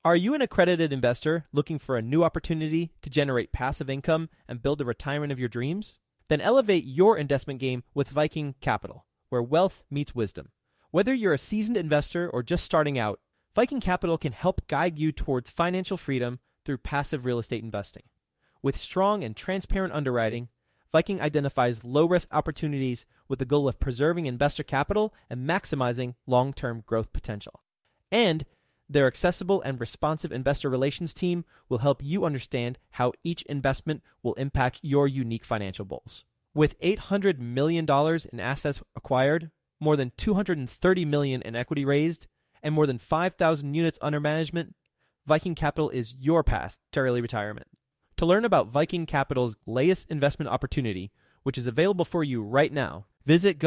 Are you an accredited investor looking for a new opportunity to generate passive income and build the retirement of your dreams? Then elevate your investment game with Viking Capital, where wealth meets wisdom. Whether you're a seasoned investor or just starting out, Viking Capital can help guide you towards financial freedom through passive real estate investing. With strong and transparent underwriting, Viking identifies low-risk opportunities with the goal of preserving investor capital and maximizing long-term growth potential. And their accessible and responsive investor relations team will help you understand how each investment will impact your unique financial goals. With $800 million in assets acquired, more than $230 million in equity raised, and more than 5,000 units under management, Viking Capital is your path to early retirement. To learn about Viking Capital's latest investment opportunity, which is available for you right now, visit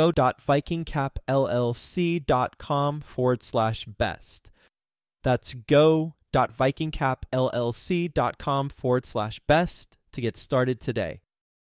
go.vikingcapllc.com/best. That's go.vikingcapllc.com/best to get started today.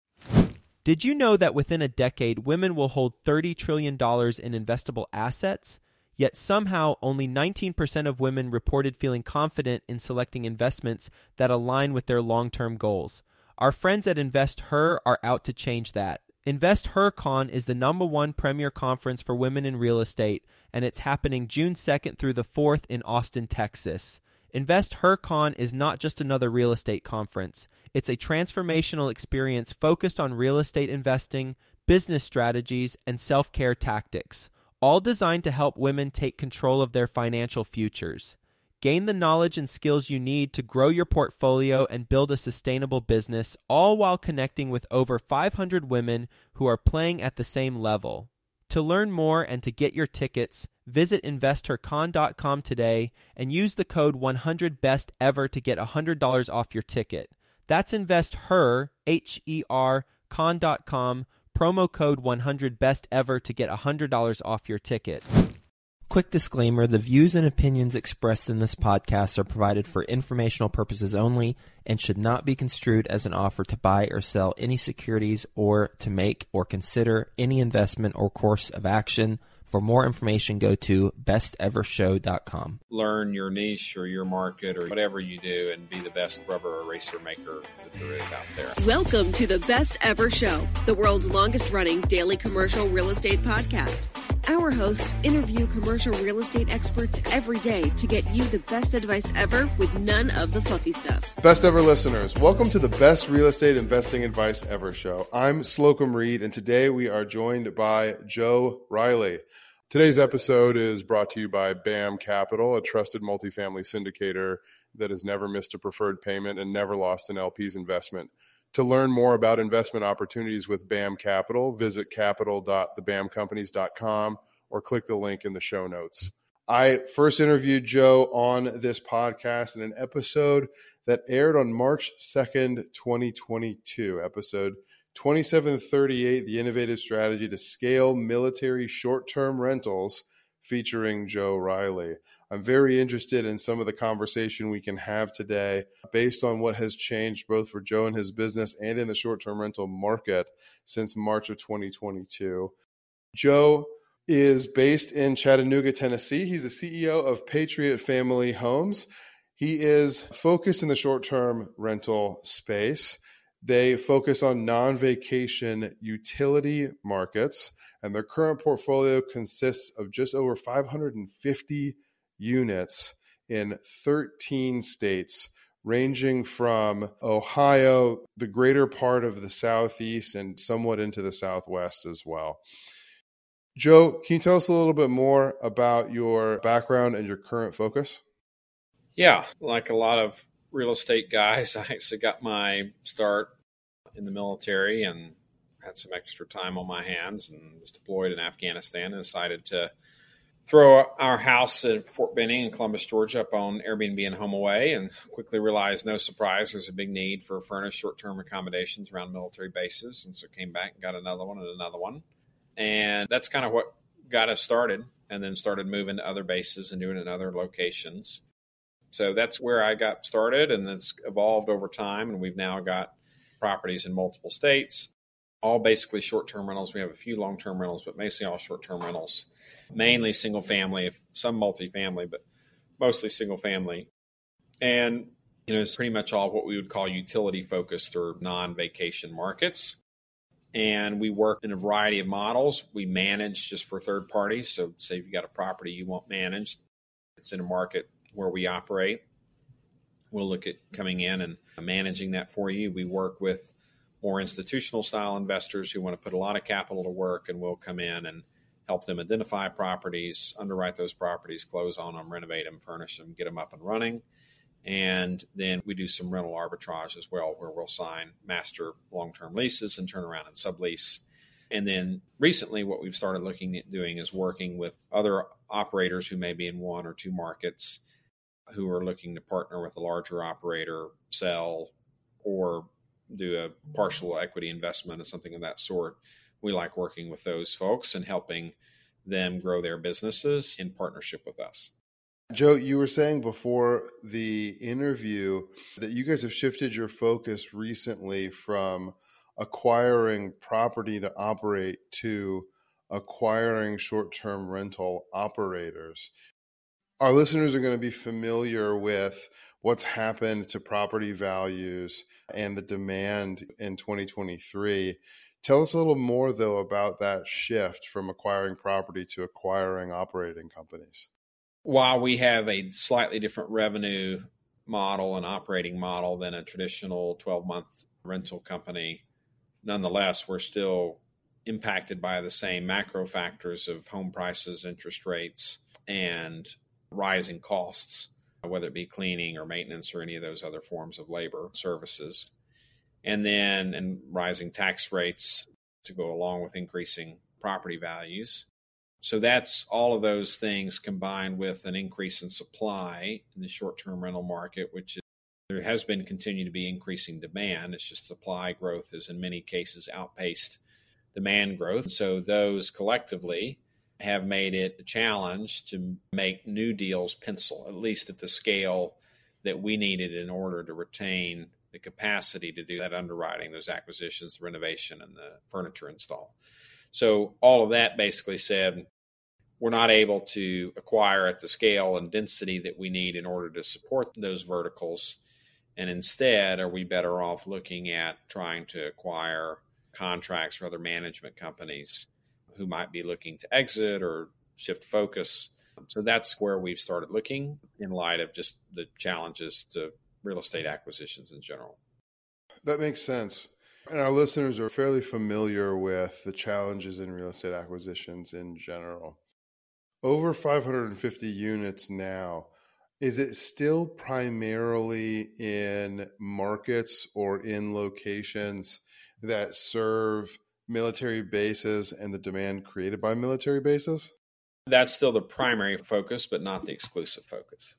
Did you know that within a decade, women will hold $30 trillion in investable assets? Yet somehow only 19% of women reported feeling confident in selecting investments that align with their long-term goals. Our friends at InvestHer are out to change that. InvestHerCon is the #1 premier conference for women in real estate, and it's happening June 2nd through the 4th in Austin, Texas. InvestHerCon is not just another real estate conference. It's a transformational experience focused on real estate investing, business strategies, and self-care tactics, all designed to help women take control of their financial futures. Gain the knowledge and skills you need to grow your portfolio and build a sustainable business, all while connecting with over 500 women who are playing at the same level. To learn more and to get your tickets, visit InvestHerCon.com today and use the code 100BESTEVER to get $100 off your ticket. That's InvestHer, H-E-R, con.com, promo code 100BESTEVER to get $100 off your ticket. Quick disclaimer, the views and opinions expressed in this podcast are provided for informational purposes only and should not be construed as an offer to buy or sell any securities or to make or consider any investment or course of action. For more information, go to bestevershow.com. Learn your niche or your market or whatever you do and be the best rubber eraser maker that there is out there. Welcome to the Best Ever Show, the world's longest running daily commercial real estate podcast. Our hosts interview commercial real estate experts every day to get you the best advice ever with none of the fluffy stuff. Best ever listeners, welcome to the Best Real Estate Investing Advice Ever Show. I'm Slocum Reed, and today we are joined by Joe Riley. Today's episode is brought to you by BAM Capital, a trusted multifamily syndicator that has never missed a preferred payment and never lost an LP's investment. To learn more about investment opportunities with BAM Capital, visit capital.thebamcompanies.com or click the link in the show notes. I first interviewed Joe on this podcast in an episode that aired on March 2nd, 2022, episode 2738, The Innovative Strategy to Scale Military Short-Term Rentals, featuring Joe Riley. I'm very interested in some of the conversation we can have today based on what has changed both for Joe and his business and in the short-term rental market since March of 2022. Joe is based in Chattanooga, Tennessee. He's the CEO of Patriot Family Homes. He is focused in the short-term rental space. They focus on non-vacation utility markets, and their current portfolio consists of just over 550 units in 13 states, ranging from Ohio, the greater part of the Southeast, and somewhat into the Southwest as well. Joe, can you tell us a little bit more about your background and your current focus? Yeah, like a lot of real estate guys, I actually got my start in the military and had some extra time on my hands and was deployed in Afghanistan and decided to throw our house at Fort Benning in Columbus, Georgia up on Airbnb and HomeAway, and quickly realized, no surprise, there's a big need for furnished short-term accommodations around military bases. And so came back and got another one and another one. And that's kind of what got us started, and then started moving to other bases and doing it in other locations. So that's where I got started, and it's evolved over time. And we've now got properties in multiple states, all basically short-term rentals. We have a few long-term rentals, but mostly all short-term rentals, mainly single family, some multifamily, but mostly single family. And, it's pretty much all what we would call utility focused or non-vacation markets. And we work in a variety of models. We manage just for third parties. So say if you got a property you want managed, it's in a market where we operate. We'll look at coming in and managing that for you. We work with more institutional style investors who want to put a lot of capital to work, and we'll come in and help them identify properties, underwrite those properties, close on them, renovate them, furnish them, get them up and running. And then we do some rental arbitrage as well, where we'll sign master long-term leases and turn around and sublease. And then recently what we've started looking at doing is working with other operators who may be in one or two markets who are looking to partner with a larger operator, sell, or do a partial equity investment or something of that sort. We like working with those folks and helping them grow their businesses in partnership with us. Joe, you were saying before the interview that you guys have shifted your focus recently from acquiring property to operate to acquiring short-term rental operators. Our listeners are going to be familiar with what's happened to property values and the demand in 2023. Tell us a little more, though, about that shift from acquiring property to acquiring operating companies. While we have a slightly different revenue model and operating model than a traditional 12-month rental company, nonetheless, we're still impacted by the same macro factors of home prices, interest rates, and rising costs, whether it be cleaning or maintenance or any of those other forms of labor services. And rising tax rates to go along with increasing property values. So that's all of those things combined with an increase in supply in the short-term rental market, there has been continued to be increasing demand. It's just supply growth is in many cases outpaced demand growth. So those collectively have made it a challenge to make new deals pencil, at least at the scale that we needed in order to retain the capacity to do that underwriting, those acquisitions, the renovation, and the furniture install. So all of that basically said, we're not able to acquire at the scale and density that we need in order to support those verticals. And instead, are we better off looking at trying to acquire contracts or other management companies who might be looking to exit or shift focus? So that's where we've started looking in light of just the challenges to real estate acquisitions in general. That makes sense. And our listeners are fairly familiar with the challenges in real estate acquisitions in general. Over 550 units now. Is it still primarily in markets or in locations that serve military bases and the demand created by military bases? That's still the primary focus, but not the exclusive focus.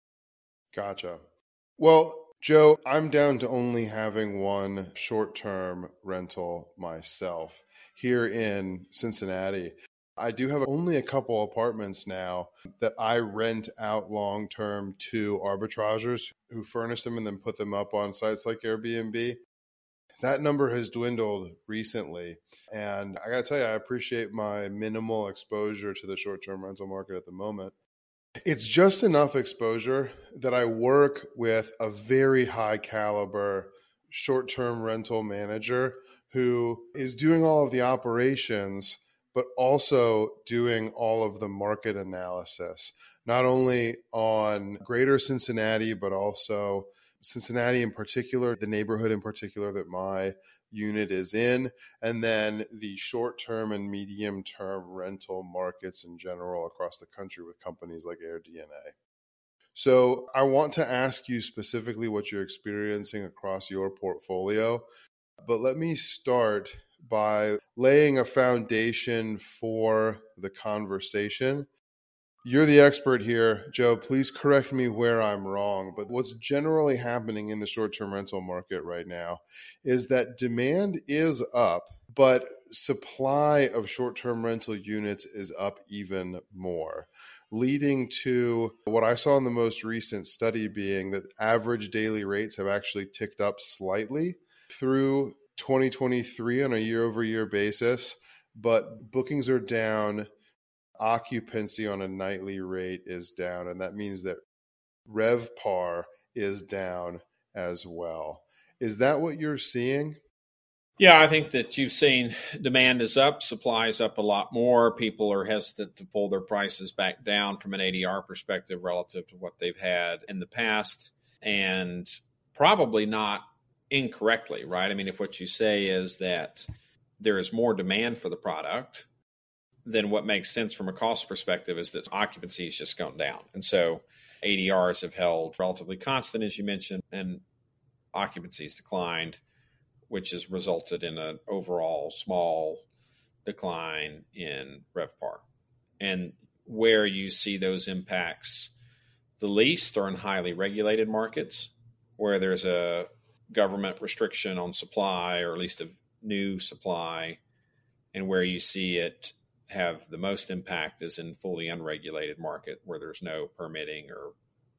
Gotcha. Well, Joe, I'm down to only having one short-term rental myself here in Cincinnati. I do have only a couple apartments now that I rent out long-term to arbitrageurs who furnish them and then put them up on sites like Airbnb. That number has dwindled recently. And I got to tell you, I appreciate my minimal exposure to the short-term rental market at the moment. It's just enough exposure that I work with a very high caliber short-term rental manager who is doing all of the operations, but also doing all of the market analysis, not only on greater Cincinnati, but also Cincinnati in particular, the neighborhood in particular that my unit is in, and then the short-term and medium-term rental markets in general across the country with companies like AirDNA. So I want to ask you specifically what you're experiencing across your portfolio, but let me start by laying a foundation for the conversation. You're the expert here, Joe. Please correct me where I'm wrong, but what's generally happening in the short-term rental market right now is that demand is up, but supply of short-term rental units is up even more, leading to what I saw in the most recent study being that average daily rates have actually ticked up slightly through 2023 on a year-over-year basis, but bookings are down. Occupancy on a nightly rate is down, and that means that RevPAR is down as well. Is that what you're seeing? Yeah, I think that you've seen demand is up, supply is up a lot more. People are hesitant to pull their prices back down from an ADR perspective relative to what they've had in the past, and probably not incorrectly, right? I mean, if what you say is that there is more demand for the product, then what makes sense from a cost perspective is that occupancy has just gone down. And so ADRs have held relatively constant, as you mentioned, and occupancies declined, which has resulted in an overall small decline in RevPAR. And where you see those impacts the least are in highly regulated markets, where there's a government restriction on supply, or at least of new supply, and where you see it have the most impact is in fully unregulated market, where there's no permitting or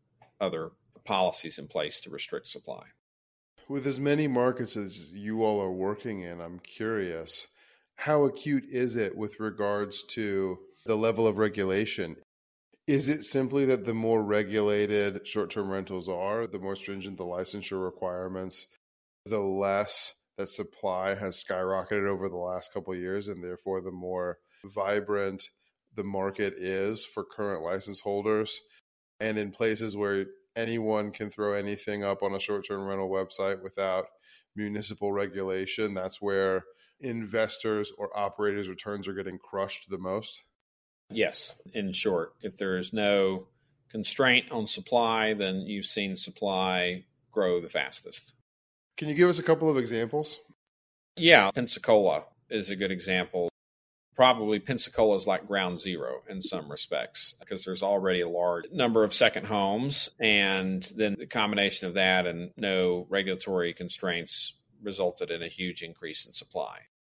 other policies in place to restrict supply. With as many markets as you all are working in, I'm curious, how acute is it with regards to the level of regulation? Is it simply that the more regulated short-term rentals are, the more stringent the licensure requirements, the less that supply has skyrocketed over the last couple of years, and therefore the more vibrant the market is for current license holders? And in places where anyone can throw anything up on a short-term rental website without municipal regulation, that's where investors or operators' returns are getting crushed the most? Yes. In short, if there is no constraint on supply, then you've seen supply grow the fastest. Can you give us a couple of examples? Yeah, Pensacola is a good example. Probably Pensacola is like ground zero in some respects, because there's already a large number of second homes, and then the combination of that and no regulatory constraints resulted in a huge increase in supply.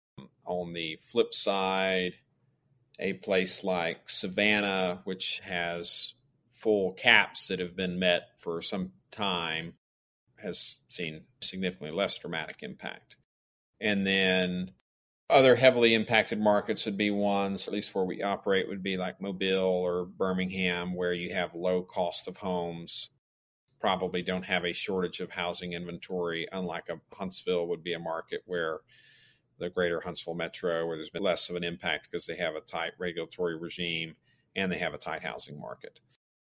On the flip side, a place like Savannah, which has full caps that have been met for some time, has seen significantly less dramatic impact. And then other heavily impacted markets would be ones, at least where we operate, would be like Mobile or Birmingham, where you have low cost of homes, probably don't have a shortage of housing inventory, unlike a Huntsville would be a market where the greater Huntsville metro, where there's been less of an impact because they have a tight regulatory regime and they have a tight housing market.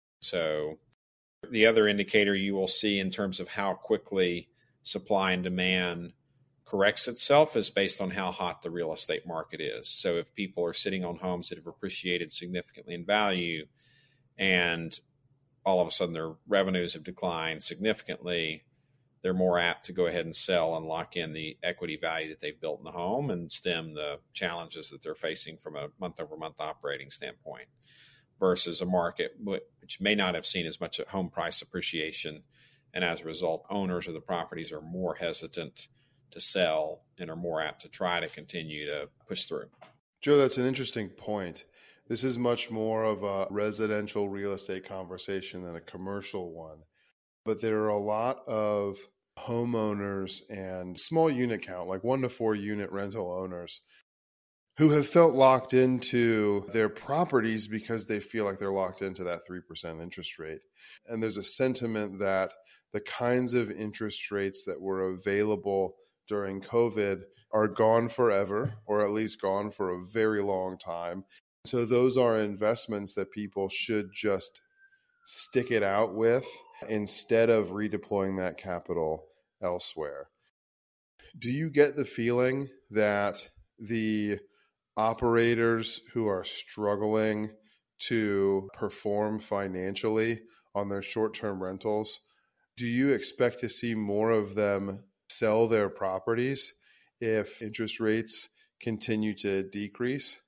So the other indicator you will see in terms of how quickly supply and demand corrects itself is based on how hot the real estate market is. So if people are sitting on homes that have appreciated significantly in value, and all of a sudden their revenues have declined significantly, they're more apt to go ahead and sell and lock in the equity value that they've built in the home and stem the challenges that they're facing from a month-over-month operating standpoint, versus a market which may not have seen as much home price appreciation. And as a result, owners of the properties are more hesitant to sell and are more apt to try to continue to push through. Joe, that's an interesting point. This is much more of a residential real estate conversation than a commercial one. But there are a lot of homeowners and small unit count, like 1 to 4 unit rental owners, who have felt locked into their properties because they feel like they're locked into that 3% interest rate. And there's a sentiment that the kinds of interest rates that were available during COVID are gone forever, or at least gone for a very long time. So those are investments that people should just stick it out with instead of redeploying that capital elsewhere. Do you get the feeling that the operators who are struggling to perform financially on their short-term rentals, do you expect to see more of them sell their properties if interest rates continue to decrease?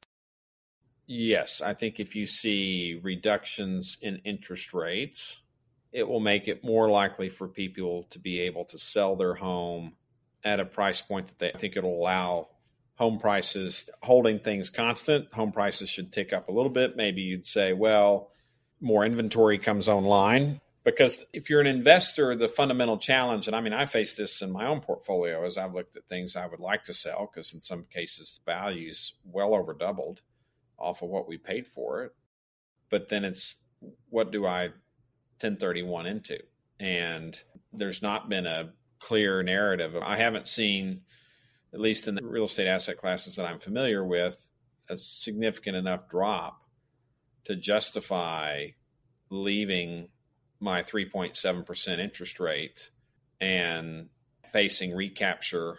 Yes, I think if you see reductions in interest rates, it will make it more likely for people to be able to sell their home at a price point that they think it'll allow home prices, holding things constant. Home prices should tick up a little bit. Maybe you'd say, well, more inventory comes online. Because if you're an investor, the fundamental challenge, and I mean, I face this in my own portfolio as I've looked at things I would like to sell, because in some cases, value's well over doubled off of what we paid for it. But then it's, what do I 1031 into? And there's not been a clear narrative. I haven't seen, at least in the real estate asset classes that I'm familiar with, a significant enough drop to justify leaving my 3.7% interest rate and facing recapture,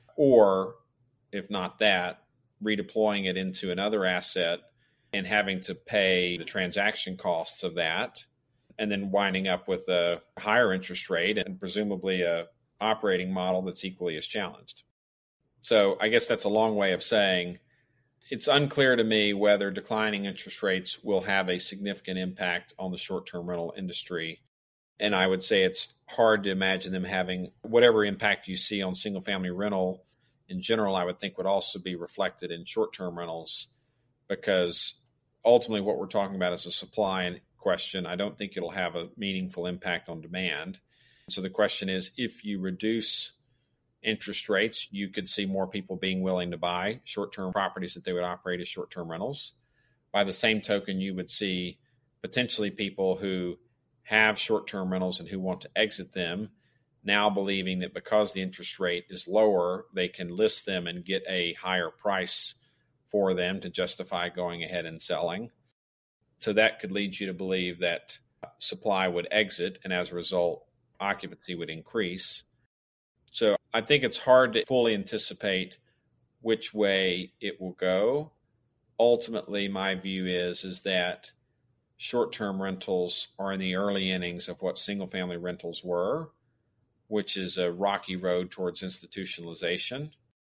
or if not that, redeploying it into another asset and having to pay the transaction costs of that, and then winding up with a higher interest rate and presumably a operating model that's equally as challenged. So I guess that's a long way of saying it's unclear to me whether declining interest rates will have a significant impact on the short-term rental industry. And I would say it's hard to imagine them having whatever impact you see on single-family rental in general, I would think would also be reflected in short-term rentals, because ultimately what we're talking about is a supply question. I don't think it'll have a meaningful impact on demand. So the question is, if you reduce interest rates, you could see more people being willing to buy short-term properties that they would operate as short-term rentals. By the same token, you would see potentially people who have short-term rentals and who want to exit them now believing that because the interest rate is lower, they can list them and get a higher price for them to justify going ahead and selling. So that could lead you to believe that supply would exit, and as a result, occupancy would increase. So I think it's hard to fully anticipate which way it will go. Ultimately, my view is that short-term rentals are in the early innings of what single-family rentals were, which is a rocky road towards institutionalization.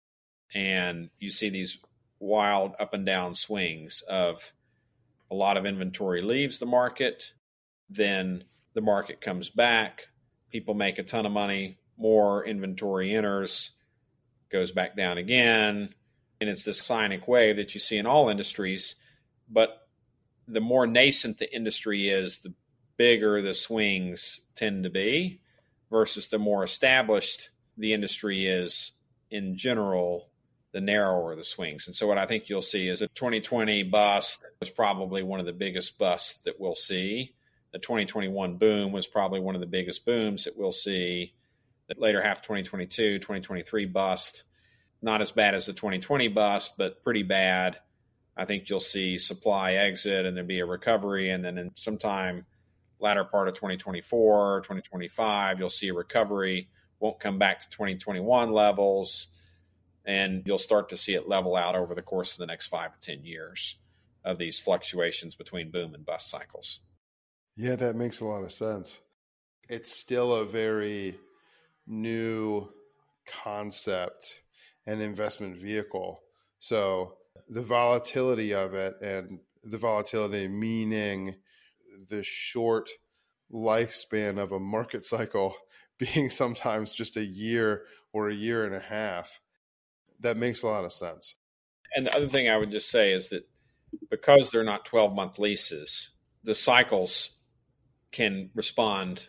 And you see these wild up and down swings of a lot of inventory leaves the market, then the market comes back, people make a ton of money, more inventory enters, goes back down again. And it's this cyclic wave that you see in all industries. But the more nascent the industry is, the bigger the swings tend to be, versus the more established the industry is in general, the narrower the swings. And so what I think you'll see is a 2020 bust was probably one of the biggest busts that we'll see. The 2021 boom was probably one of the biggest booms that we'll see. The later half of 2022, 2023 bust, not as bad as the 2020 bust, but pretty bad. I think you'll see supply exit and there'll be a recovery. And then in sometime latter part of 2024, 2025, you'll see a recovery, won't come back to 2021 levels, and you'll start to see it level out over the course of the next 5 to 10 years of these fluctuations between boom and bust cycles. Yeah, that makes a lot of sense. It's still a very new concept and investment vehicle. So the volatility of it, and the volatility meaning the short lifespan of a market cycle being sometimes just a year or a year and a half, that makes a lot of sense. And the other thing I would just say is that because they're not 12-month leases, the cycles can respond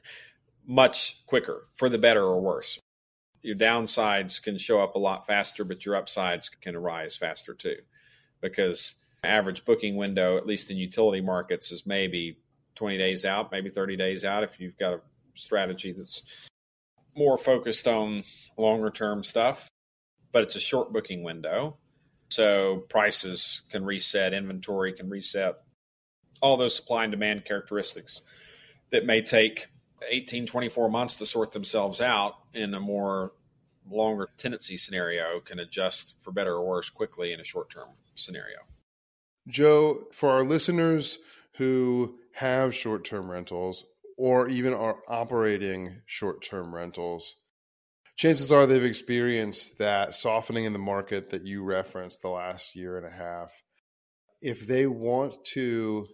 much quicker, for the better or worse. Your downsides can show up a lot faster, but your upsides can arise faster too, because average booking window, at least in utility markets, is maybe 20 days out, maybe 30 days out if you've got a strategy that's more focused on longer term stuff. But it's a short booking window. So prices can reset, inventory can reset, all those supply and demand characteristics that may take 18, 24 months to sort themselves out in a more longer tenancy scenario can adjust for better or worse quickly in a short-term scenario. Joe, for our listeners who have short-term rentals or even are operating short-term rentals, chances are they've experienced that softening in the market that you referenced the last year and a half. If they want to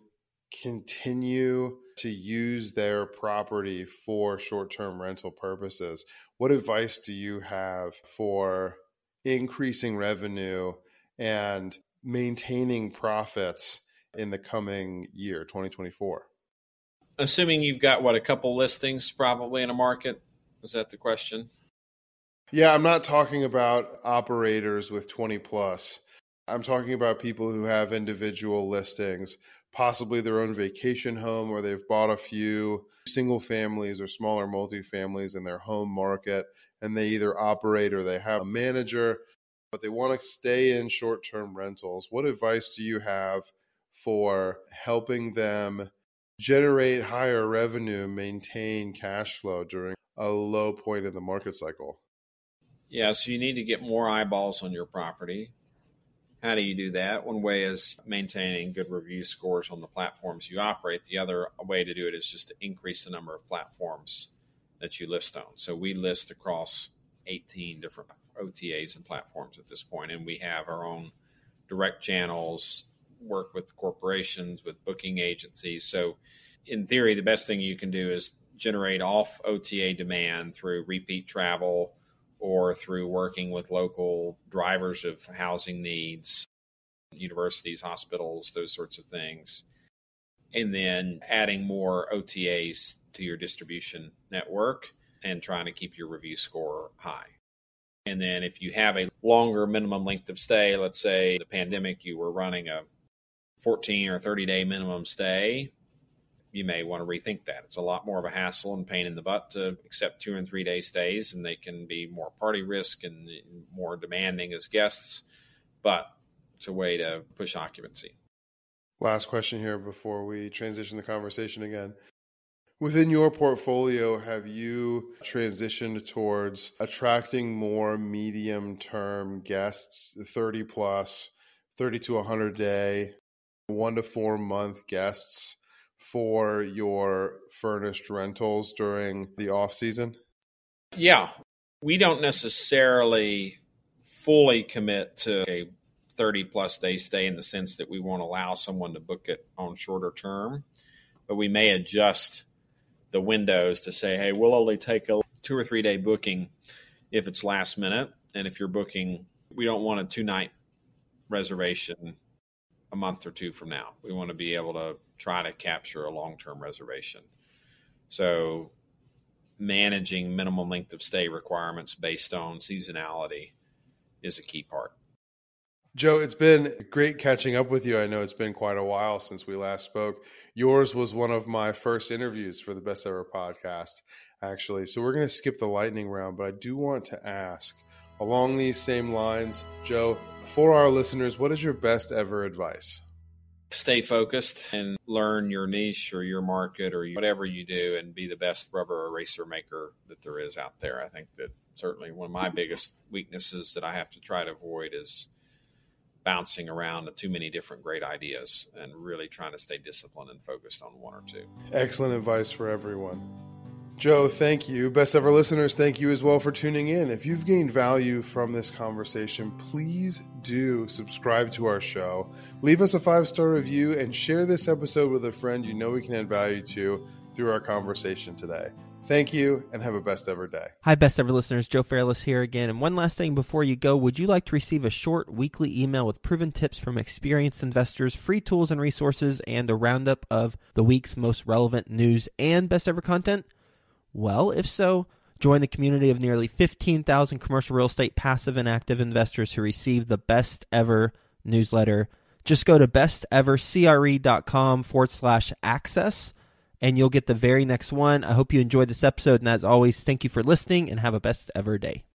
continue to use their property for short-term rental purposes, what advice do you have for increasing revenue and maintaining profits in the coming year, 2024? Assuming you've got, a couple listings probably in a market? Is that the question? Yeah, I'm not talking about operators with 20 plus. I'm talking about people who have individual listings, possibly their own vacation home, or they've bought a few single families or smaller multifamilies in their home market, and they either operate or they have a manager, but they want to stay in short-term rentals. What advice do you have for helping them generate higher revenue, maintain cash flow during a low point in the market cycle? Yeah, so you need to get more eyeballs on your property. How do you do that? One way is maintaining good review scores on the platforms you operate. The other way to do it is just to increase the number of platforms that you list on. So we list across 18 different OTAs and platforms at this point, and we have our own direct channels, work with corporations, with booking agencies. So in theory, the best thing you can do is generate off OTA demand through repeat travel or through working with local drivers of housing needs, universities, hospitals, those sorts of things. And then adding more OTAs to your distribution network and trying to keep your review score high. And then if you have a longer minimum length of stay, let's say the pandemic, you were running a 14 or 30-day minimum stay, you may want to rethink that. It's a lot more of a hassle and pain in the butt to accept 2 and 3 day stays, and they can be more party risk and more demanding as guests, but it's a way to push occupancy. Last question here before we transition the conversation again. Within your portfolio, have you transitioned towards attracting more medium-term guests, 30 plus, 30 to 100 day, 1 to 4 month guests for your furnished rentals during the off season? Yeah, we don't necessarily fully commit to a 30 plus day stay in the sense that we won't allow someone to book it on shorter term, but we may adjust the windows to say, hey, we'll only take a 2 or 3 day booking if it's last minute. And if you're booking, we don't want a 2-night reservation a month or two from now. We want to be able to try to capture a long-term reservation. So managing minimum length of stay requirements based on seasonality is a key part. Joe, it's been great catching up with you. I know it's been quite a while since we last spoke. Yours was one of my first interviews for the Best Ever podcast, actually. So we're going to skip the lightning round, but I do want to ask, along these same lines, Joe, for our listeners, what is your best ever advice? Stay focused and learn your niche or your market or whatever you do and be the best rubber eraser maker that there is out there. I think that certainly one of my biggest weaknesses that I have to try to avoid is bouncing around to too many different great ideas and really trying to stay disciplined and focused on one or two. Excellent advice for everyone. Joe, thank you. Best Ever listeners, thank you as well for tuning in. If you've gained value from this conversation, please do subscribe to our show. Leave us a 5-star review and share this episode with a friend you know we can add value to through our conversation today. Thank you and have a best ever day. Hi, Best Ever listeners. Joe Fairless here again. And one last thing before you go, would you like to receive a short weekly email with proven tips from experienced investors, free tools and resources, and a roundup of the week's most relevant news and Best Ever content? Well, if so, join the community of nearly 15,000 commercial real estate passive and active investors who receive the Best Ever newsletter. Just go to bestevercre.com/access. And you'll get the very next one. I hope you enjoyed this episode. And as always, thank you for listening and have a best ever day.